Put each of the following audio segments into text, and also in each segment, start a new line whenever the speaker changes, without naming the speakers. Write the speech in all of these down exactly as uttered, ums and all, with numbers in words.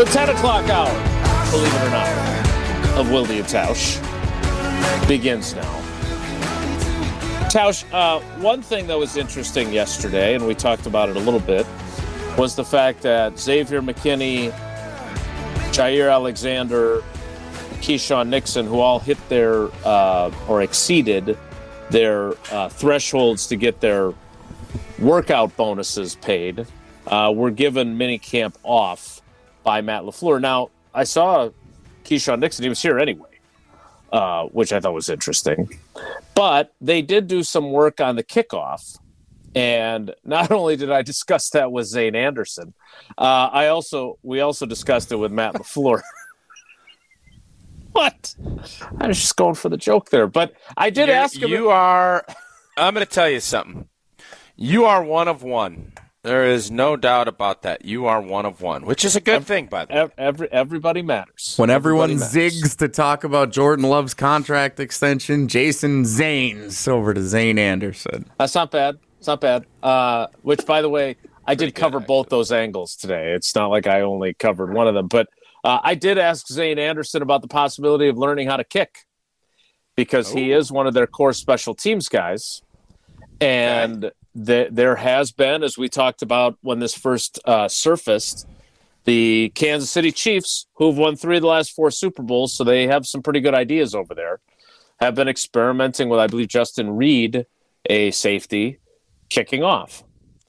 The ten o'clock hour, believe it or not, of Wilde and Tausch begins now. Tausch, uh, one thing that was interesting yesterday, and we talked about it a little bit, was the fact that Xavier McKinney, Jair Alexander, Keyshawn Nixon, who all hit their uh, or exceeded their uh, thresholds to get their workout bonuses paid, uh, were given minicamp off by Matt LaFleur. Now, I saw Keyshawn Nixon. He was here anyway, uh, which I thought was interesting. But they did do some work on the kickoff. And not only did I discuss that with Zane Anderson, uh, I also we also discussed it with Matt LaFleur. What? I was just going for the joke there. But I did
You're,
ask him.
You are – I'm going to tell you something. You are one of one. There is no doubt about that. You are one of one, which is a good every, thing, by the way.
Every, everybody matters.
When everyone
everybody
zigs
matters.
to talk about Jordan Love's contract extension, Jason Zanes over to Zane Anderson.
That's not bad. It's not bad. Uh, which, by the way, I Pretty did cover good, both those angles today. It's not like I only covered one of them. But uh, I did ask Zane Anderson about the possibility of learning how to kick because oh. he is one of their core special teams guys. And okay. the, there has been, as we talked about when this first uh, surfaced, the Kansas City Chiefs, who've won three of the last four Super Bowls, so they have some pretty good ideas over there, have been experimenting with, I believe, Justin Reed, a safety, kicking off.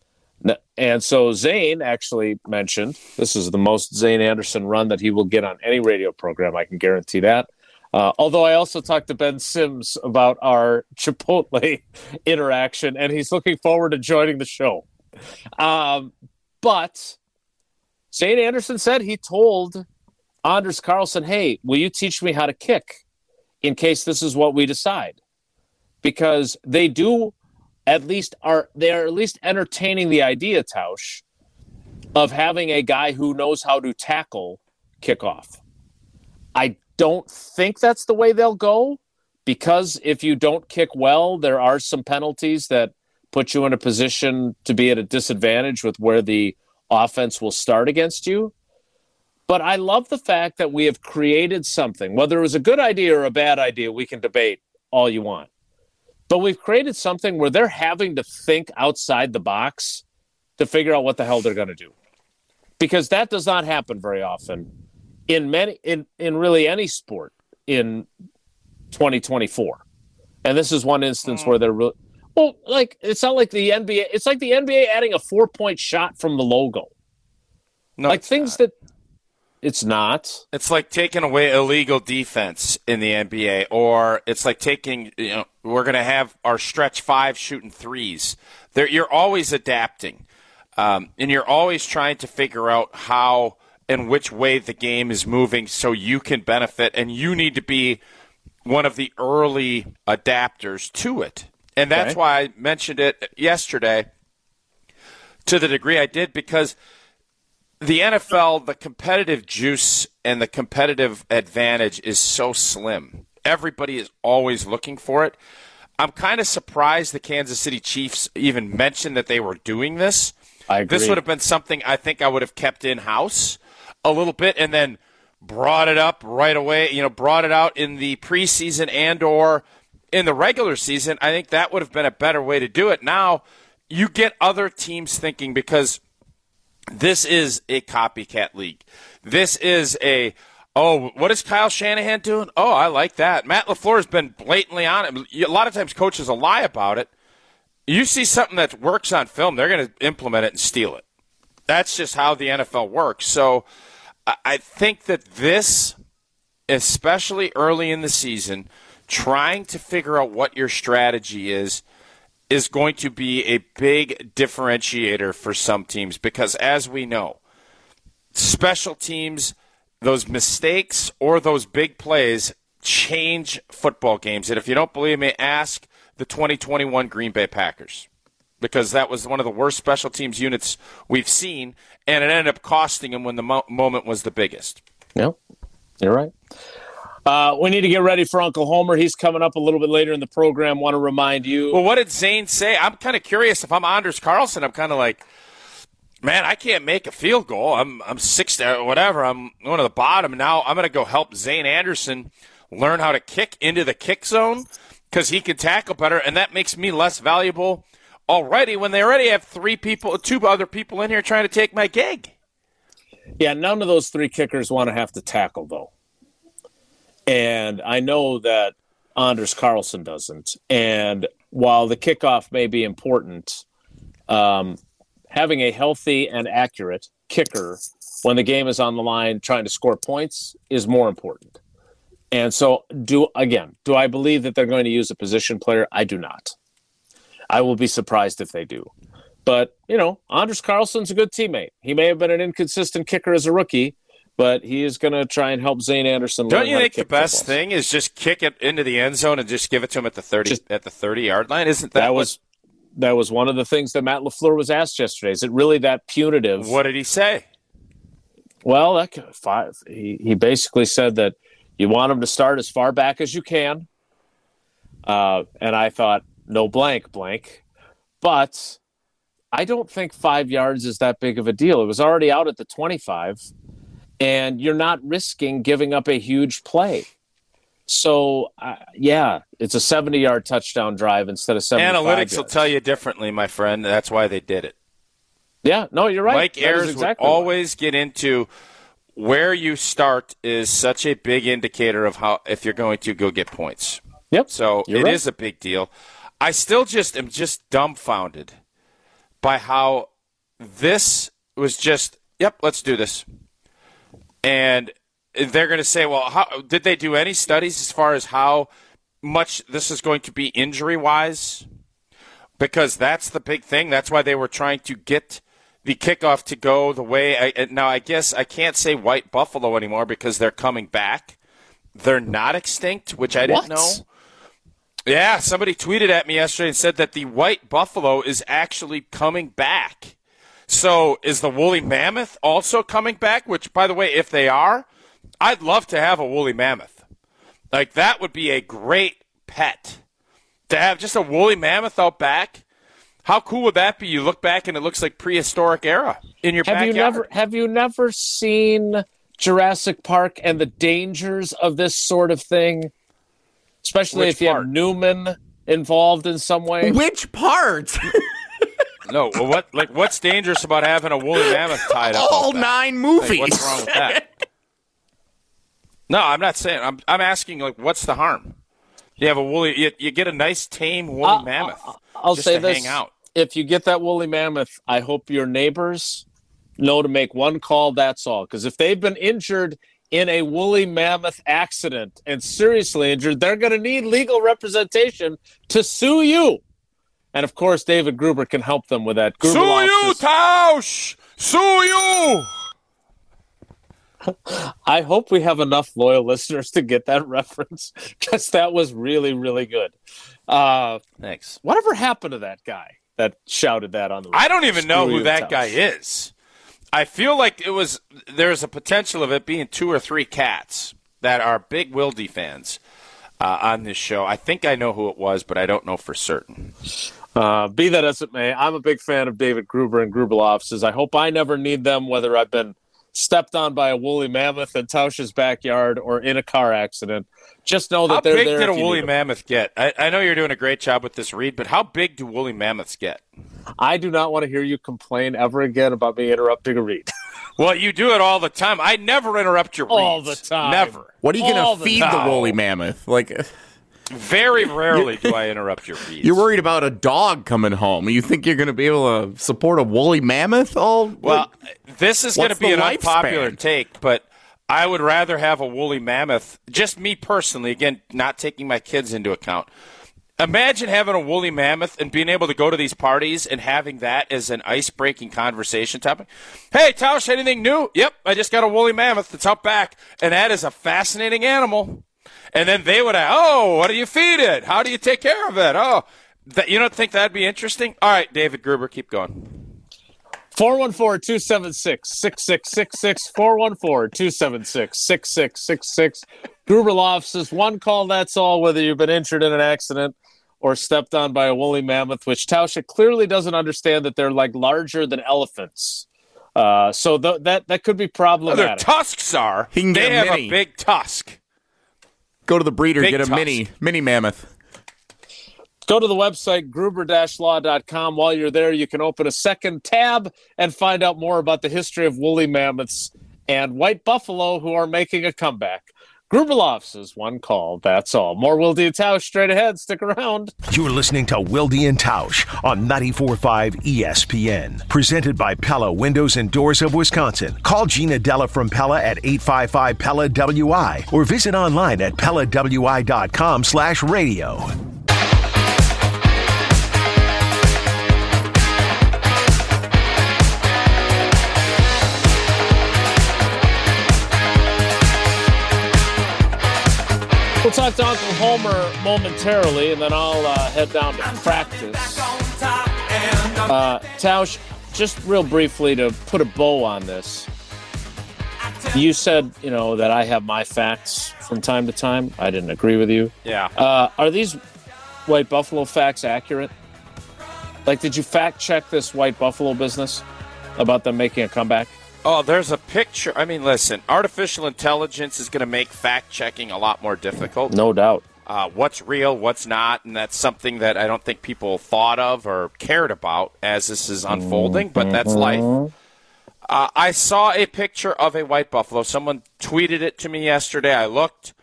And so Zane actually mentioned, this is the most Zane Anderson run that he will get on any radio program, I can guarantee that. Uh, although I also talked to Ben Sims about our Chipotle interaction, and he's looking forward to joining the show. Um, but Zane Anderson said he told Anders Carlson, hey, will you teach me how to kick in case this is what we decide? Because they do at least are they are at least entertaining the idea, Tausch, of having a guy who knows how to tackle kickoff. I don't think that's the way they'll go because if you don't kick well, there are some penalties that put you in a position to be at a disadvantage with where the offense will start against you. But I love the fact that we have created something. Whether it was a good idea or a bad idea, we can debate all you want. But we've created something where they're having to think outside the box to figure out what the hell they're going to do. Because that does not happen very often in many in, in really any sport in twenty twenty-four. And this is one instance where they're really well, like it's not like the N B A, it's like the N B A adding a four-point shot from the logo.
No,
like things
not.
that it's not.
It's like taking away illegal defense in the N B A, or it's like taking, you know, we're going to have our stretch five shooting threes. There, you're always adapting, um, and you're always trying to figure out how and which way the game is moving so you can benefit, and you need to be one of the early adapters to it. And that's okay. why I mentioned it yesterday to the degree I did, because the N F L, the competitive juice and the competitive advantage is so slim. Everybody is always looking for it. I'm kind of surprised the Kansas City Chiefs even mentioned that they were doing this.
I agree.
This would have been something I think I would have kept in-house a little bit and then brought it up right away, you know, brought it out in the preseason and or in the regular season. I think that would have been a better way to do it. Now you get other teams thinking, because this is a copycat league. This is a, oh, what is Kyle Shanahan doing? Oh, I like that. Matt LaFleur has been blatantly on it. A lot of times coaches will lie about it. You see something that works on film, they're going to implement it and steal it. That's just how the N F L works. So I think that this, especially early in the season, trying to figure out what your strategy is, is going to be a big differentiator for some teams, because as we know, special teams, those mistakes or those big plays change football games. And if you don't believe me, ask the twenty twenty-one Green Bay Packers, because that was one of the worst special teams units we've seen, and it ended up costing them when the mo- moment was the biggest.
Yep, you're right. Uh, we need to get ready for Uncle Homer. He's coming up a little bit later in the program. Want to remind you.
Well, what did Zane say? I'm kind of curious. If I'm Anders Carlson, I'm kind of like, man, I can't make a field goal. I'm I'm six or whatever. I'm going to the bottom. Now I'm going to go help Zane Anderson learn how to kick into the kick zone because he can tackle better, and that makes me less valuable already when they already have three people, two other people in here trying to take my gig.
Yeah, none of those three kickers want to have to tackle, though. And I know that Anders Carlson doesn't. And while the kickoff may be important, um, having a healthy and accurate kicker when the game is on the line trying to score points is more important. And so, do again, do I believe that they're going to use a position player? I do not. I will be surprised if they do. But, you know, Anders Carlson's a good teammate. He may have been an inconsistent kicker as a rookie, but he is going to try and help Zane Anderson learn
Don't you
how
think
to kick
the best
footballs.
thing is just kick it into the end zone and just give it to him at the thirty
Just-
at the thirty-yard line? Isn't that,
That was that was one of the things that Matt LaFleur was asked yesterday. Is it really that punitive?
what, what did he say?
Well, that could- five. He he basically said that you want him to start as far back as you can. Uh, and I thought, no blank, blank. But I don't think five yards is that big of a deal. It was already out at the twenty-five, and you're not risking giving up a huge play. So, uh, yeah, it's a seventy-yard touchdown drive instead of seventy-five
Analytics will
yards.
tell you differently, my friend. That's why they did it.
Yeah, no, you're right.
Mike
That is
Ayers
exactly
would
why.
always get into where you start is such a big indicator of how if you're going to go get points.
Yep.
So it
You're
is
right.
a big deal. I still just am just dumbfounded by how this was just, yep, let's do this. And they're going to say, well, how, did they do any studies as far as how much this is going to be injury-wise? Because that's the big thing. That's why they were trying to get the kickoff to go the way. I, now, I guess I can't say White Buffalo anymore because they're coming back. They're not extinct, which I didn't
What?
know. Yeah, somebody tweeted at me yesterday and said that the White Buffalo is actually coming back. So is the woolly mammoth also coming back? Which, by the way, if they are, I'd love to have a woolly mammoth. Like, that would be a great pet. To have just a woolly mammoth out back. How cool would that be? You look back and it looks like prehistoric era in your
Have
backyard.
you never have you never seen Jurassic Park and the dangers of this sort of thing? Especially
Which
if you
part?
have Newman involved in some way.
Which part?
No, well, what like what's dangerous about having a woolly mammoth tied up?
All
out back?
nine
Like,
movies.
what's wrong with that? No, I'm not saying. I'm I'm asking like, what's the harm? You have a woolly. You, you get a nice tame woolly
I'll-
mammoth.
I'll, I'll
just
say
to
this:
hang out.
if you get that woolly mammoth, I hope your neighbors know to make one call. That's all. Because if they've been injured in a woolly mammoth accident and seriously injured, they're going to need legal representation to sue you. And of course, David Gruber can help them with that. Gruber
Sue
Law
you,
Office-
Tausch! Sue you!
I hope we have enough loyal listeners to get that reference because that was really, really good. Uh,
Thanks.
whatever happened to that guy that shouted that on the
I don't even know
Screw
who
you,
that
Tausch.
guy is. I feel like it was. There's a potential of it being two or three cats that are big Wildy fans uh, on this show. I think I know who it was, but I don't know for certain.
Uh, be that as it may, I'm a big fan of David Gruber and Gruber Law Offices. I hope I never need them, whether I've been stepped on by a woolly mammoth in Tausch's backyard or in a car accident. Just know that
How
they're
big
there.
did a
if you
woolly
need them.
mammoth get? I, I know you're doing a great job with this read, but how big do woolly mammoths get?
I do not want to hear you complain ever again about me interrupting a read.
Well, you do it all the time. I never interrupt your reads.
All the time.
Never.
What are you
All
going
the
to feed the
time.
woolly mammoth? Like,
Very rarely do I interrupt your reads.
you're worried about a dog coming home. You think you're going to be able to support a woolly mammoth? Oh,
Well, this is going to
What's
be
the
an unpopular
lifespan?
take, but I would rather have a woolly mammoth. Just me personally, again, not taking my kids into account. Imagine having a woolly mammoth and being able to go to these parties and having that as an ice-breaking conversation topic. Hey, Tausch, anything new? Yep, I just got a woolly mammoth that's out back, and that is a fascinating animal. And then they would ask, oh, what do you feed it? How do you take care of it? Oh, that, you don't think that'd be interesting? All right, David Gruber, keep going.
four one four, two seven six, six six six six, four one four, two seven six, six six six six. Gruber Law Offices, one call, that's all, whether you've been injured in an accident or stepped on by a woolly mammoth, which Tauscha clearly doesn't understand that they're like larger than elephants. Uh, so th- that that could be problematic.
Their tusks are.
He can
they
get a
have
mini.
a big tusk.
Go to the breeder,
Big
get a
tusk.
mini mini mammoth.
Go to the website, gruber dash law dot com. While you're there, you can open a second tab and find out more about the history of woolly mammoths and white buffalo who are making a comeback. Gruber Law Offices, one call, that's all. More Wilde and Tausch straight ahead. Stick around.
You're listening to Wilde and Tausch on ninety-four point five E S P N. Presented by Pella Windows and Doors of Wisconsin. Call Gina Della from Pella at eight five five P E L L A W I or visit online at Pella W I dot com slash radio.
We'll talk to Uncle Homer momentarily, and then I'll uh, head down to practice. Uh, Tausch, just real briefly to put a bow on this. You said, you know, that I have my facts from time to time. I didn't agree with you.
Yeah.
Uh, are these White Buffalo facts accurate? Like, did you fact check this White Buffalo business about them making a comeback?
Oh, there's a picture. I mean, listen, artificial intelligence is going to make fact-checking a lot more difficult.
No doubt.
Uh, what's real, what's not, and that's something that I don't think people thought of or cared about as this is unfolding, but that's life. Uh, I saw a picture of a white buffalo. Someone tweeted it to me yesterday. I looked.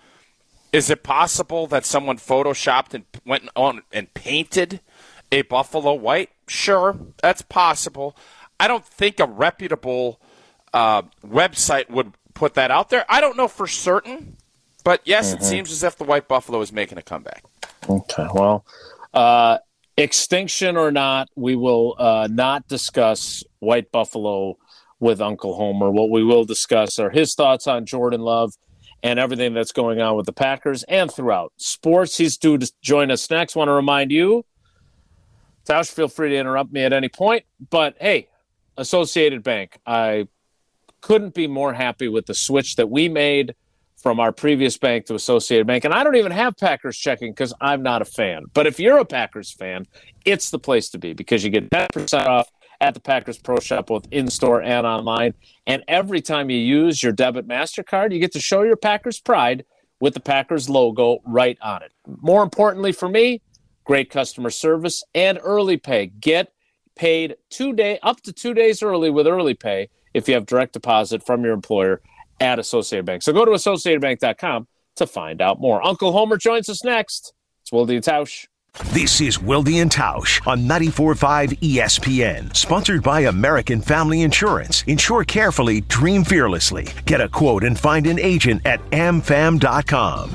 Is it possible that someone photoshopped and went on and painted a buffalo white? Sure, that's possible. I don't think a reputable uh, website would put that out there. I don't know for certain, but yes, mm-hmm. It seems as if the white buffalo is making a comeback.
Okay, well, uh, extinction or not, we will uh, not discuss white buffalo with Uncle Homer. What we will discuss are his thoughts on Jordan Love and everything that's going on with the Packers and throughout sports. He's due to join us next. Want to remind you, Tausch, feel free to interrupt me at any point. But, hey, Associated Bank, I couldn't be more happy with the switch that we made from our previous bank to Associated Bank. And I don't even have Packers checking because I'm not a fan. But if you're a Packers fan, it's the place to be because you get ten percent off at the Packers Pro Shop, both in-store and online. And every time you use your debit MasterCard, you get to show your Packers pride with the Packers logo right on it. More importantly for me, great customer service and early pay. Get paid two day up to two days early with early pay if you have direct deposit from your employer at Associated Bank. So go to associated bank dot com to find out more. Uncle Homer joins us next. It's Wilde and Tausch.
This is Wilde and Tausch on ninety-four point five E S P N. Sponsored by American Family Insurance. Insure carefully, dream fearlessly. Get a quote and find an agent at a m fam dot com.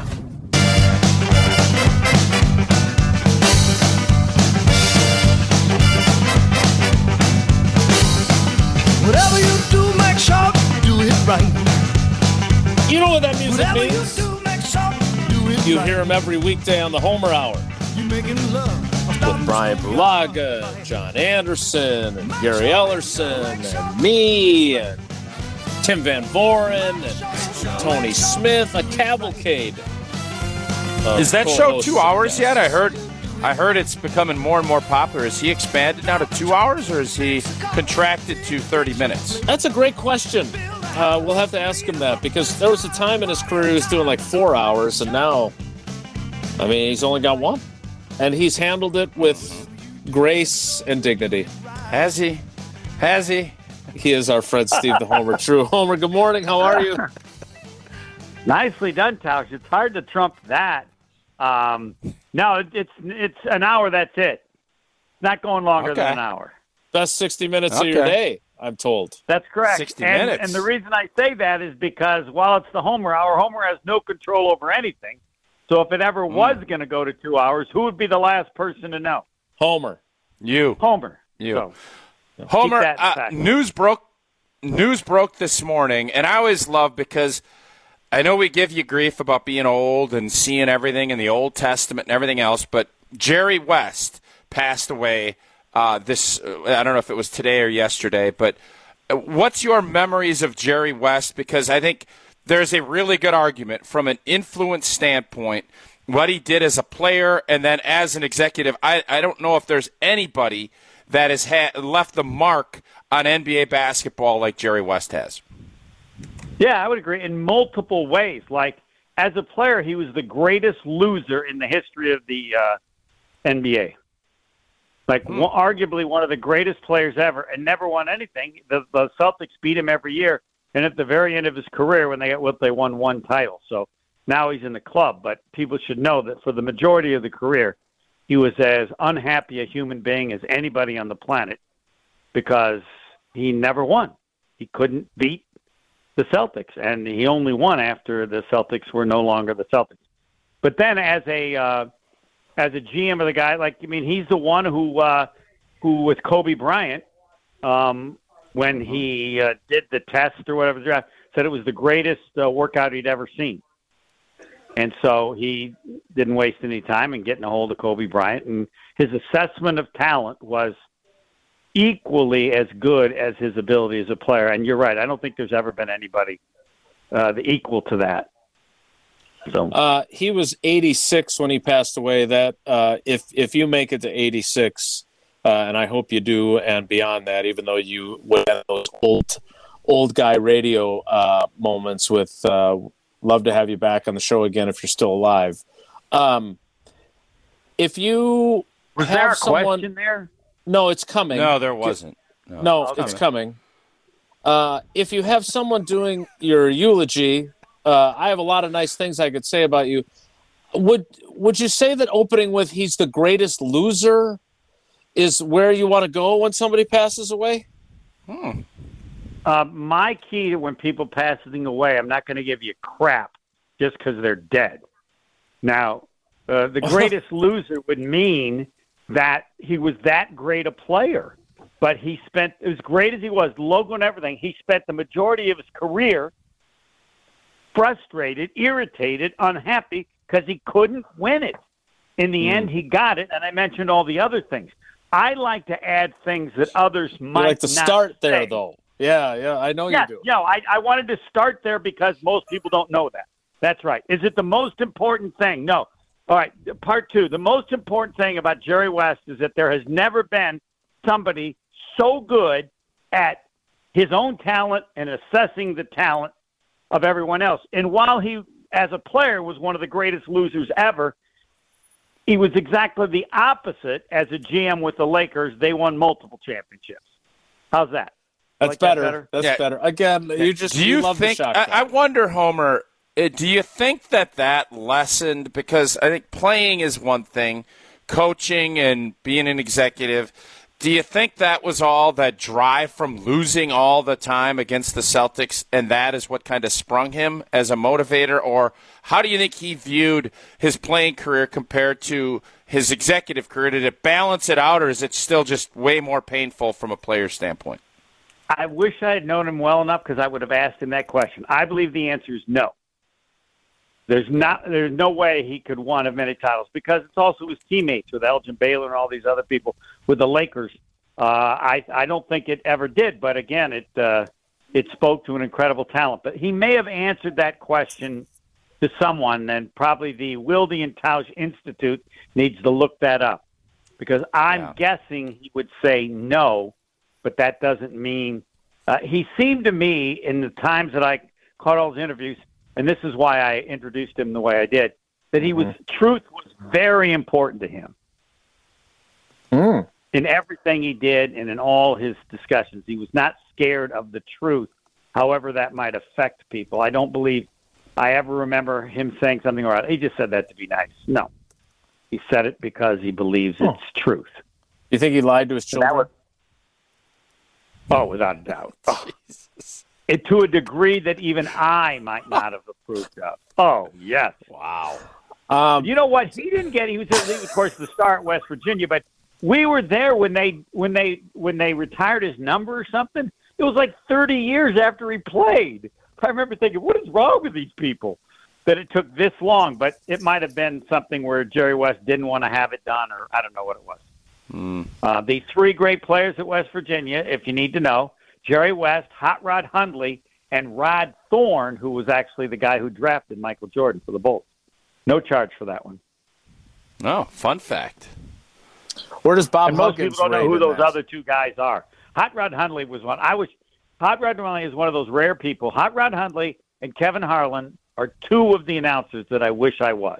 Whatever you do, make sure you do it right.
You know what that music
Whatever
means?
you do, make sure you do it
You
right.
hear him every weekday on the Homer Hour
You making love
with Brian Bulaga, John Anderson, and Gary Ellerson, and me, and Tim Van Voren, and Tony Smith, a cavalcade. of
Is that show
co-hosts
two
and
hours yet?
guests.
I heard I heard it's becoming more and more popular. Is he expanded now to two hours, or is he contracted to thirty minutes?
That's a great question. Uh, we'll have to ask him that because there was a time in his career he was doing like four hours, and now, I mean, he's only got one. And he's handled it with grace and dignity.
Has he? Has he?
He is our friend Steve the Homer True. Homer, good morning. How are you?
Nicely done, Tausch. It's hard to trump that. Um, no, it, it's it's an hour. That's it. It's not going longer
Okay.
than an hour.
Best sixty minutes of your
Okay.
day, I'm told.
That's correct.
sixty
and,
minutes.
And the reason I say that is because while it's the Homer Hour, Homer has no control over anything. So if it ever
Mm.
was going to go to two hours, who would be the last person to know?
Homer.
You.
Homer.
You.
So,
Homer,
that in
uh,
fact.
news broke news broke this morning, and I always love because I know we give you grief about being old and seeing everything in the Old Testament and everything else, but Jerry West passed away uh, this, uh, I don't know if it was today or yesterday, but what's your memories of Jerry West? Because I think there's a really good argument from an influence standpoint, what he did as a player and then as an executive. I, I don't know if there's anybody that has ha- left the mark on N B A basketball like Jerry West has.
Yeah, I would agree in multiple ways. Like, as a player, he was the greatest loser in the history of the uh, N B A. Like, mm-hmm. one, arguably one of the greatest players ever, and never won anything. The, the Celtics beat him every year, and at the very end of his career, when they got what they won one title. So now he's in the club. But people should know that for the majority of the career, he was as unhappy a human being as anybody on the planet because he never won. He couldn't beat the Celtics, and he only won after the Celtics were no longer the Celtics. But then as a uh, as a G M of the guy, like, I mean, he's the one who, uh, who with Kobe Bryant, um, when he uh, did the test or whatever, draft, said it was the greatest uh, workout he'd ever seen. And so he didn't waste any time in getting a hold of Kobe Bryant, and his assessment of talent was equally as good as his ability as a player. And you're right, I don't think there's ever been anybody uh, the equal to that. So
uh, he was eighty-six when he passed away. That uh, if if you make it to eighty-six, uh, and I hope you do, and beyond that, even though you would have those old old guy radio uh, moments with. Uh, love to have you back on the show again if you're still alive. Um, if you
was
have
there a
someone,
question there?
No, it's coming.
No, there wasn't.
No, no
okay.
It's coming. Uh, if you have someone doing your eulogy, uh, I have a lot of nice things I could say about you. Would Would you say that opening with "he's the greatest loser" is where you want to go when somebody passes away?
Hmm.
Uh, my key to when people passing away, I'm not going to give you crap just because they're dead. Now, uh, the greatest loser would mean that he was that great a player, but he spent, as great as he was, the logo and everything, he spent the majority of his career frustrated, irritated, unhappy because he couldn't win it. In the mm. end, he got it, and I mentioned all the other things. I like to add things that others might
you like to
not
start there,
say.
though. Yeah, yeah, I know
yeah,
you do.
Yeah, I, I wanted to start there because most people don't know that. That's right. Is it the most important thing? No. All right, part two. The most important thing about Jerry West is that there has never been somebody so good at his own talent and assessing the talent of everyone else. And while he, as a player, was one of the greatest losers ever, he was exactly the opposite as a G M with the Lakers. They won multiple championships. How's that?
That's
like
better.
That better.
That's
yeah.
better. Again, you just
do you,
you love
think?
the shock.
I, I wonder, Homer. Do you think that that lessened? Because I think playing is one thing, coaching and being an executive. Do you think that was all that drive from losing all the time against the Celtics, and that is what kind of sprung him as a motivator? Or how do you think he viewed his playing career compared to his executive career? Did it balance it out, or is it still just way more painful from a player standpoint?
I wish I had known him well enough because I would have asked him that question. I believe the answer is no. There's not. There's no way he could win as many titles because it's also his teammates with Elgin Baylor and all these other people with the Lakers. Uh, I I don't think it ever did. But again, it uh, it spoke to an incredible talent. But he may have answered that question to someone, and probably the Wilde and Tausch Institute needs to look that up because I'm
yeah.
guessing he would say no. But that doesn't mean uh, he seemed to me in the times that I caught all his interviews. And this is why I introduced him the way I did, that he was, mm-hmm. truth was very important to him.
Mm.
In everything he did and in all his discussions. He was not scared of the truth, however that might affect people. I don't believe I ever remember him saying something, or he just said that to be nice. No. He said it because he believes oh. it's truth.
You think he lied to his children?
Was, oh, without a doubt. Oh. It, to a degree that even I might not have approved of. Oh, yes.
Wow.
Um, you know what? He didn't get. He was, of course, the star at West Virginia, but we were there when they when they when they retired his number or something. It was like thirty years after he played. I remember thinking, what is wrong with these people that it took this long? But it might have been something where Jerry West didn't want to have it done, or I don't know what it was.
Mm.
Uh, the three great players at West Virginia, if you need to know. Jerry West, Hot Rod Hundley, and Rod Thorne, who was actually the guy who drafted Michael Jordan for the Bulls. No charge for that one.
Oh, fun fact.
Where does Bob
and most
Huggins
people don't know
rate
who
in
those
that?
other two guys are. Hot Rod Hundley was one. I was Hot Rod Hundley is one of those rare people. Hot Rod Hundley and Kevin Harlan are two of the announcers that I wish I was.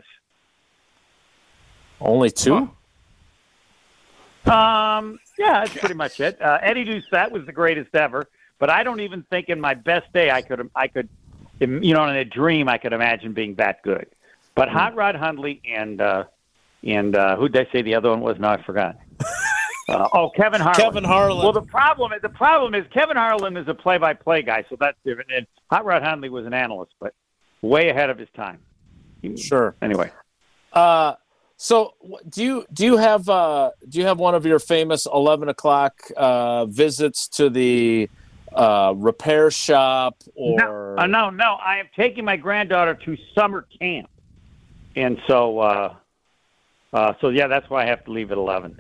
Only two?
Huh. Um, yeah, that's pretty much it. Uh, Eddie Doucette was the greatest ever, but I don't even think in my best day I could, I could, you know, in a dream I could imagine being that good. But Hot Rod Hundley and uh, and uh, who did I say the other one was? No, I forgot. Uh, oh, Kevin Harlan.
Kevin Harlan.
Well, the problem is the problem is Kevin Harlan is a play-by-play guy, so that's different. And Hot Rod Hundley was an analyst, but way ahead of his time.
Sure.
Anyway.
Uh, so do you do you have uh, do you have one of your famous eleven o'clock uh, visits to the uh, repair shop or?
No, uh, no, no. I am taking my granddaughter to summer camp, and so uh, uh, so yeah, that's why I have to leave at eleven.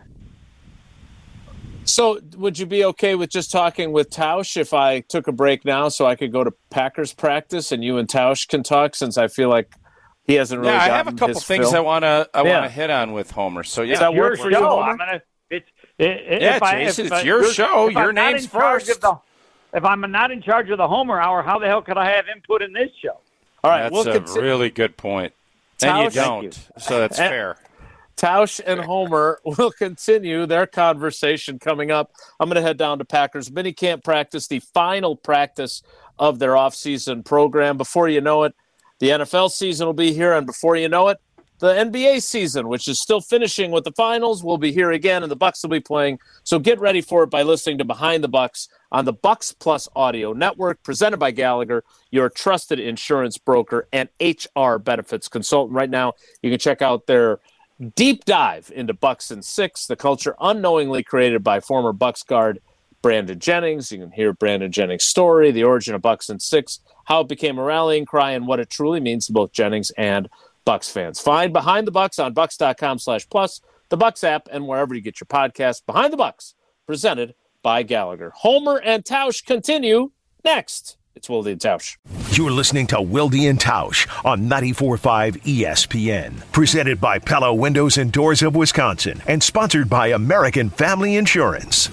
So would you be okay with just talking with Tausch if I took a break now so I could go to Packers practice and you and Tausch can talk, since I feel like he hasn't really
yeah, I
gotten
have a couple
his
things
fill?
I want to I
Yeah.
want to hit on with Homer. So yeah,
Does that work for you,
show.
Homer?
I'm gonna, it's, it,
Yeah,
if I,
Jason,
if
it's
I,
your
if
show.
I'm
Your
not
name's
in charge
first.
of the- if I'm not in charge of the Homer Hour, how the hell could I have input in this show?
All right,
that's
we'll
a
conti-
really good point. And you
Tausch? Thank
don't,
you.
so that's
And-
fair.
Tausch and Homer will continue their conversation coming up. I'm going to head down to Packers minicamp practice, the final practice of their offseason program. Before you know it, the N F L season will be here, and before you know it, the N B A season, which is still finishing with the finals, will be here again, and the Bucks will be playing. So get ready for it by listening to Behind the Bucks on the Bucks Plus Audio Network, presented by Gallagher, your trusted insurance broker and H R benefits consultant. Right now, you can check out their deep dive into Bucks and Six, the culture unknowingly created by former Bucks guard Brandon Jennings. You can hear Brandon Jennings' story, the origin of Bucks and Six, how it became a rallying cry, and what it truly means to both Jennings and Bucks fans. Find Behind the Bucks on bucks.com slash plus, the Bucks app, and wherever you get your podcast. Behind the Bucks, presented by Gallagher. Homer and Tausch continue next. It's Wilde and Tausch.
You're listening to Wilde and Tausch on ninety-four point five E S P N. Presented by Pella Windows and Doors of Wisconsin and sponsored by American Family Insurance.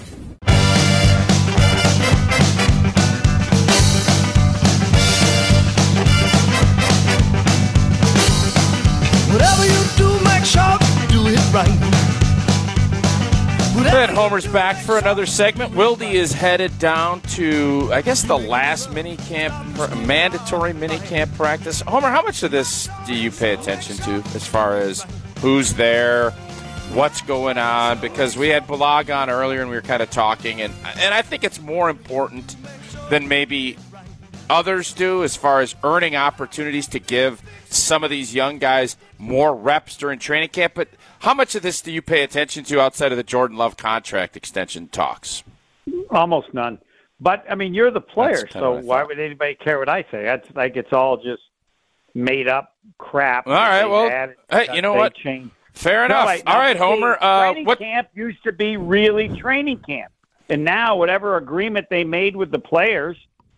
Whatever you do, make sure you do it right.
And Homer's back for another segment. Wilde is headed down to, I guess, the last mini camp, mandatory mini camp practice. Homer, how much of this do you pay attention to as far as who's there, what's going on? Because we had Balag on earlier and we were kind of talking, and and I think it's more important than maybe others do as far as earning opportunities to give some of these young guys more reps during training camp. But how much of this do you pay attention to outside of the Jordan Love contract extension talks?
Almost none. But, I mean, you're the player,
That's kinda
so
what I
why
thought.
would anybody care what I say? That's like it's all just made up crap.
All right,
They've
well,
added,
hey, you know
they
what?
changed.
Fair
No,
enough.
like,
All right,
see,
Homer. Uh,
training
what?
camp used to be really training camp. And now whatever agreement they made with the players,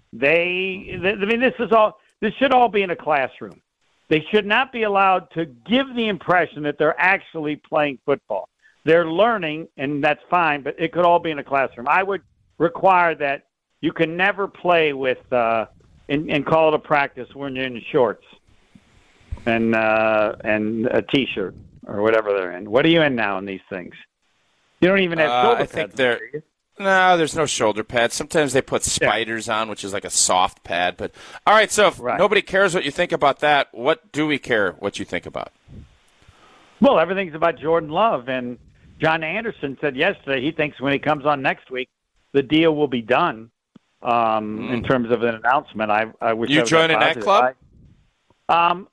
they, they I mean, this is all, this should all be in a classroom. They should not be allowed to give the impression that they're actually playing football. They're learning, and that's fine, but it could all be in a classroom. I would require that you can never play with uh, and, and call it a practice when you're in shorts and uh, and a T-shirt or whatever they're in. What are you in now in these things? You don't even have
Uh,
shoulder
I think
pads.
they're-
do you?
No, there's no shoulder pads. Sometimes they put spiders on, which is like a soft pad. But all right, so if
Right.
nobody cares what you think about that, what do we care what you think about?
Well, everything's about Jordan Love, and John Anderson said yesterday he thinks when he comes on next week, the deal will be done um,
Mm.
in terms of an announcement. I, I wish
You
I was
joining that
positive.
club?
I, um,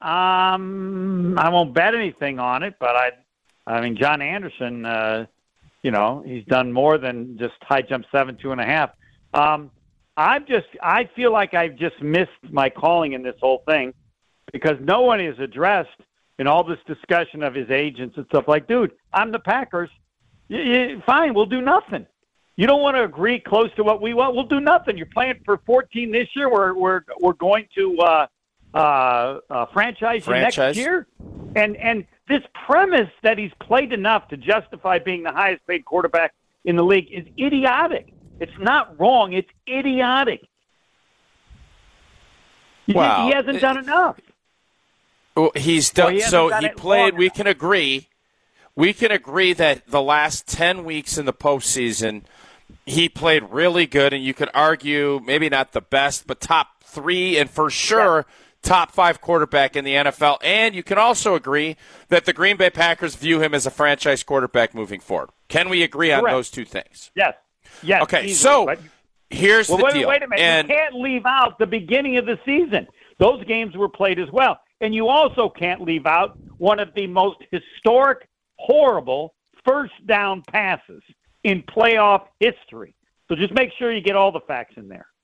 um, I won't bet anything on it, but I, I mean, John Anderson, uh, you know, he's done more than just high jump seven, two and a half. Um, I'm just, I feel like I've just missed my calling in this whole thing because no one is addressed in all this discussion of his agents and stuff. Like, dude, I'm the Packers. Y- y- fine, we'll do nothing. You don't want to agree close to what we want. We'll do nothing. You're playing for fourteen this year. We're we're we're going to uh, uh, uh, franchise you
Franchise?
next year. And and this premise that he's played enough to justify being the highest paid quarterback in the league is idiotic. It's not wrong. It's idiotic. He,
Wow.
he hasn't done enough.
Well, he's done.
Well, he
so
done
he
it
played.
long
We
enough.
can agree. We can agree that the last ten weeks in the postseason, he played really good, and you could argue maybe not the best, but top three, and for sure top five quarterback in the N F L. And you can also agree that the Green Bay Packers view him as a franchise quarterback moving forward. Can we agree on
Correct.
those two things?
Yes. Yes.
Okay,
easily,
so
but-
here's
Well,
the
wait,
deal.
wait a minute.
And
you can't leave out the beginning of the season. Those games were played as well. And you also can't leave out one of the most historic, horrible first down passes in playoff history. So just make sure you get all the facts in there.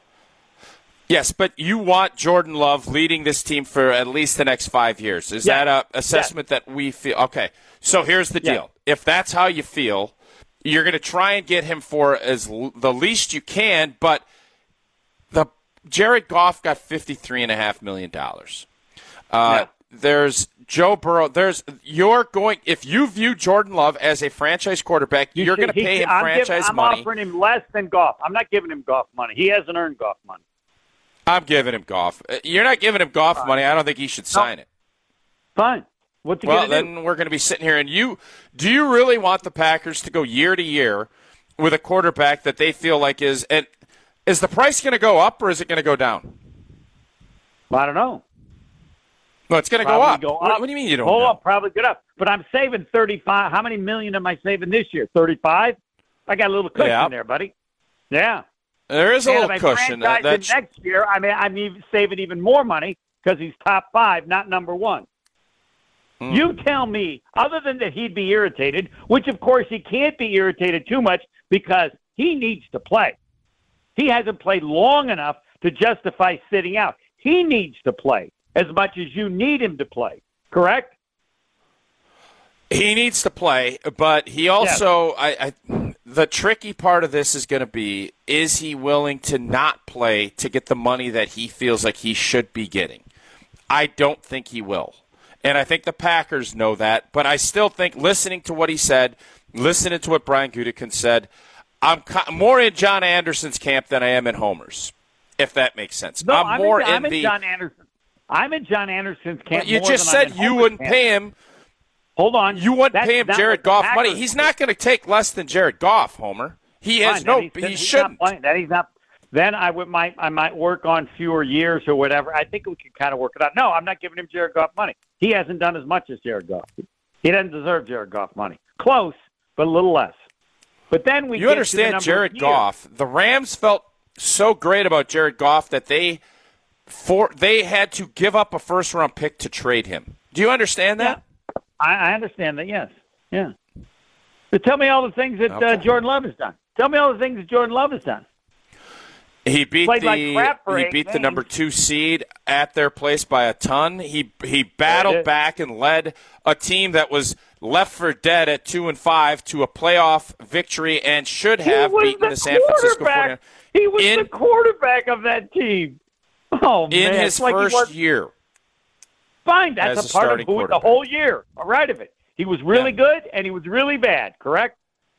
yes, but you want Jordan Love leading this team for at least the next five years. Is
Yes.
that a assessment that we feel? Okay, so here's the
Yes.
deal. If that's how you feel, you're going to try and get him for as l- the least you can, but the Jared Goff got fifty-three point five million dollars. Uh,
Yeah.
There's Joe Burrow. There's you're going if you view Jordan Love as a franchise quarterback,
You
you're
should-
going to
he-
pay him
I'm
franchise
giving, I'm
money.
offering him less than Goff. I'm not giving him Goff money. He hasn't earned Goff money.
I'm giving him Goff. Uh, You're not giving him Goff money. I don't think he should sign it.
Fine. What's he
Well,
gonna
then
do?
we're going to be sitting here, and you do you really want the Packers to go year to year with a quarterback that they feel like is and is the price going to go up or is it going to go down?
I don't know.
No, it's going to go
Probably
up.
go
What,
up.
what do you mean you don't
Hold
know?
up, probably good up. But I'm saving thirty-five. How many million am I saving this year? thirty-five? I got a little cushion
Yeah.
there, buddy. Yeah.
There is a
And
little
if I
cushion. Uh,
franchise
that
him
sh-
next year, I mean, I'm even saving even more money because he's top five, not number one.
Hmm.
You tell me, other than that he'd be irritated, which of course he can't be irritated too much because he needs to play. He hasn't played long enough to justify sitting out. He needs to play as much as you need him to play, correct?
He needs to play, but he also I, I the tricky part of this is going to be is he willing to not play to get the money that he feels like he should be getting? I don't think he will. And I think the Packers know that, but I still think listening to what he said, listening to what Brian Gutekunst said, I'm co- more in John Anderson's camp than I am in Homer's, if that makes sense.
No,
I'm,
I'm
more
in, I'm
in the
in John Anderson. I'm in John Anderson's camp.
You
more
just
than I'm
said
in
you
Homer's
wouldn't
camp.
pay him.
Hold on.
You wouldn't
That's
pay him
not
Jared
what the
Goff
Packers
money. He's
do.
not going to take less than Jared Goff, Homer. He has
Fine,
no.
then he's- then
He
he's
shouldn't.
Not playing. Then he's not. Then I would might I might work on fewer years or whatever. I think we can kind of work it out. No, I'm not giving him Jared Goff money. He hasn't done as much as Jared Goff. He doesn't deserve Jared Goff money. Close, but a little less. But then we
You
get to the
understand
number
Jared
of years.
Goff. The Rams felt so great about Jared Goff that they for they had to give up a first round pick to trade him. Do you understand that?
I, I understand that. Yes. Yeah. But tell me all the things that uh,
Okay.
Jordan Love has done. Tell me all the things that Jordan Love has done.
He beat
Played like
the
crap for
he
eight
beat the
games.
number two seed at their place by a ton. He he battled
did.
back and led a team that was left for dead at two and five to a playoff victory and should have
he was
beaten
the,
the San Francisco
quarterback.
49ers
He was
in-
the quarterback of that team. Oh man!
in his
It's like he
first
was-
year.
Fine, that's
as
a
a
part of
starting
who, the
quarterback.
whole year. All right of it. He was really
Yeah.
good and he was really bad. Correct?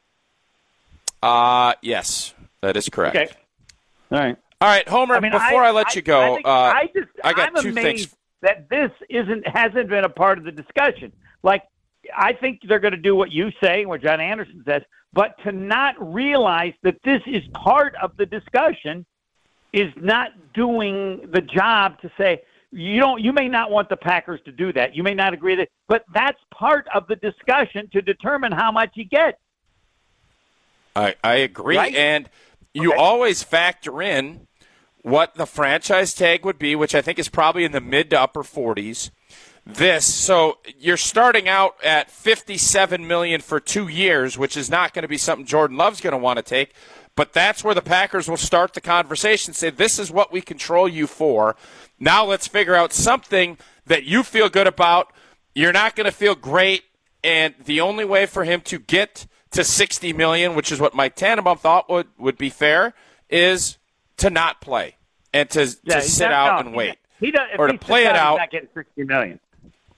Uh yes, that is correct.
Okay. All right.
All right, Homer.
I mean,
before I, let you go,
I, think,
uh,
I just
I got
I'm
two
amazed
things.
that this isn't hasn't been a part of the discussion. Like, I think they're going to do what you say, what John Anderson says, but to not realize that this is part of the discussion is not doing the job to say you don't. You may not want the Packers to do that. You may not agree that, but that's part of the discussion to determine how much you get.
I, I agree,
Right?
and you
Okay.
always factor in what the franchise tag would be, which I think is probably in the mid to upper forties. This, so you're starting out at fifty-seven million dollars for two years, which is not going to be something Jordan Love's going to want to take. But that's where the Packers will start the conversation. Say, this is what we control you for. Now let's figure out something that you feel good about. You're not going to feel great, and the only way for him to get to sixty million dollars, which is what Mike Tannenbaum thought would, would be fair, is to not play and to,
Yeah,
to
he's
sit
not-
out
no,
and
he-
wait.
He does, if
Or to
he
play
sits
it
out,
out.
He's not getting sixty million.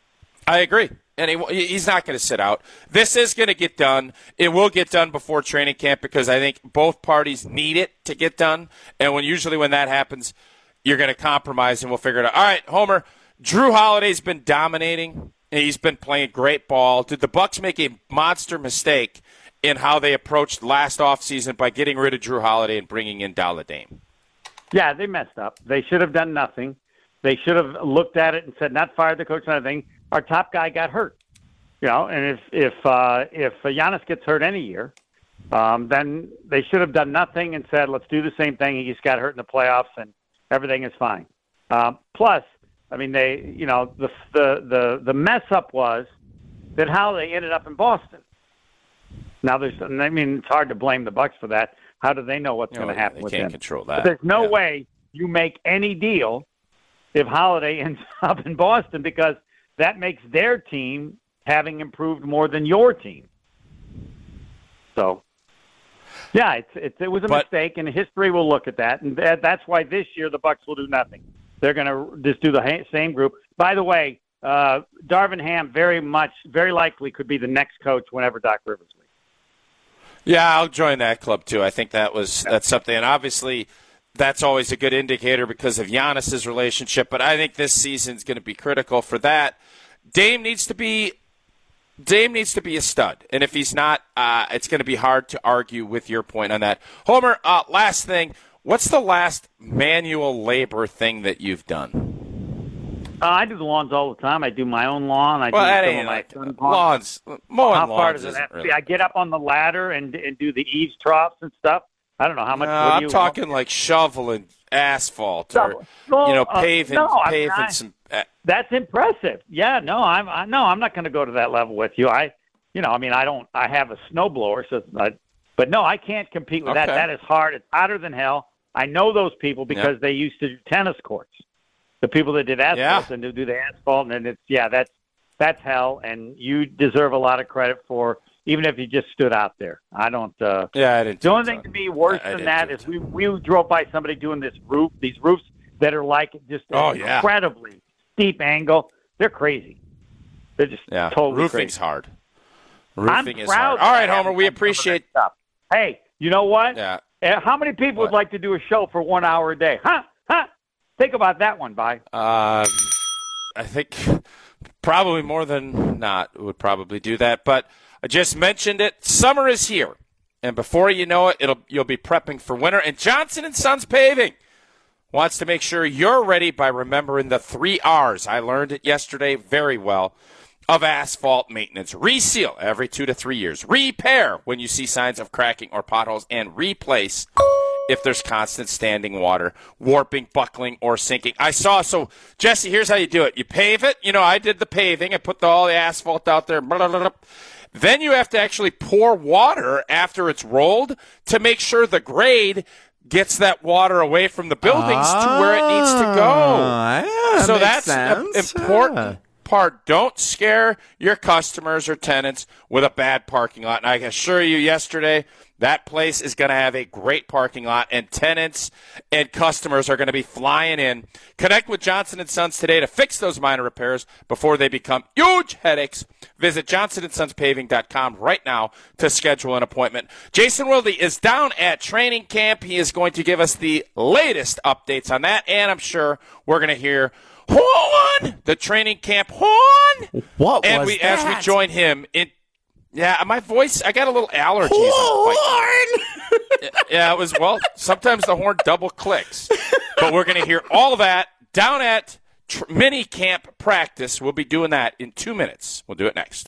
I agree. And he, he's not going to sit out. This is going to get done. It will get done before training camp because I think both parties need it to get done. And when usually when that happens, you're going to compromise and we'll figure it out. All right, Homer, Drew Holiday's been dominating. He's been playing great ball. Did the Bucks make a monster mistake in how they approached last offseason by getting rid of Drew Holiday and bringing in Dalla Dame?
Yeah, they messed up. They should have done nothing. They should have looked at it and said, not fired the coach or anything. Our top guy got hurt, you know, and if if uh, if Giannis gets hurt any year, um, then they should have done nothing and said, let's do the same thing. He just got hurt in the playoffs, and everything is fine. Uh, plus, I mean, they, you know, the the the the mess up was that Holiday ended up in Boston. Now, there's, I mean, it's hard to blame the Bucks for that. How do they know what's
You
going
know,
to happen
they
with
can't
him?
control that.
But there's no
Yeah.
way you make any deal if Holiday ends up in Boston because that makes their team having improved more than your team. So, yeah, it's, it's it was a
But-
mistake, and history will look at that, and that, that's why this year the Bucks will do nothing. They're going to just do the ha- same group. By the way, uh, Darvin Ham very much, very likely could be the next coach whenever Doc Rivers leaves.
Yeah, I'll join that club too. I think that was that's something, and obviously that's always a good indicator because of Giannis's relationship. But I think this season's going to be critical for that. Dame needs to be Dame needs to be a stud, and if he's not, uh, it's going to be hard to argue with your point on that. Homer, uh, last thing, what's the last manual labor thing that you've done?
Uh, I do the lawns all the time. I do my own lawn. I
Well,
do
that
some
ain't
of my
like
son's lawn.
lawns. Mowing
How far
lawns
does it
isn't
have to
really.
be? I get up on the ladder and and do the eaves troughs and stuff. I don't know how much.
No,
what do
I'm
you
talking like shoveling asphalt or
No,
you know
uh,
paving
no, I mean,
paving
I-
some. Uh,
That's impressive. Yeah, no, I'm I, no, I'm not going to go to that level with you. I, you know, I mean, I don't. I have a snowblower, so, I, but no, I can't compete with that.
Okay.
That is hard. It's hotter than hell. I know those people because they used to do tennis courts. The people that did asphalt
Yeah.
and do do the asphalt, and it's yeah, that's that's hell. And you deserve a lot of credit for even if you just stood out there. I don't. Uh,
yeah, I didn't.
The
do
only
a
thing
ton.
to me worse
I- I
than
didn't
that
do a
is
ton.
we we drove by somebody doing this roof, these roofs that are like just
Oh,
an
yeah.
incredibly steep angle. They're crazy. They're just
Yeah,
totally
roofing's
crazy.
hard.
I'm
Roofing is
proud
hard. All
that
right,
I
Homer,
haven't
we
done some of that
appreciate.
stuff. Hey, you know what?
Yeah,
Uh, How many people
What?
would like to do a show for one hour a day? Huh? Huh? Think about that one, Bye.
um, I think probably more than not would probably do that. But I just mentioned it. Summer is here, and before you know it, it'll you'll be prepping for winter. And Johnson and Sons Paving wants to make sure you're ready by remembering the three R's. I learned it yesterday very well. Of asphalt maintenance. Reseal every two to three years. Repair when you see signs of cracking or potholes. And replace if there's constant standing water, warping, buckling, or sinking. I saw, so, Jesse, here's how you do it. You pave it. You know, I did the paving. I put the, all the asphalt out there. Blah, blah, blah, blah. Then you have to actually pour water after it's rolled to make sure the grade gets that water away from the buildings to where it needs to go.
Ah, yeah,
So
makes
that's an
sense.
important
Yeah.
part. Don't scare your customers or tenants with a bad parking lot. And I can assure you yesterday, that place is going to have a great parking lot, and tenants and customers are going to be flying in. Connect with Johnson and Sons today to fix those minor repairs before they become huge headaches. Visit johnson and sons paving dot com right now to schedule an appointment. Jason Wilde is down at training camp. He is going to give us the latest updates on that, and I'm sure we're going to hear horn, the training camp horn.
What
and
was
we
that?
as we join him in. Yeah, my voice, I got a little allergies.
Horn!
Yeah, it was, well, sometimes the horn double clicks. But we're going to hear all that down at tr- mini camp practice. We'll be doing that in two minutes. We'll do it next.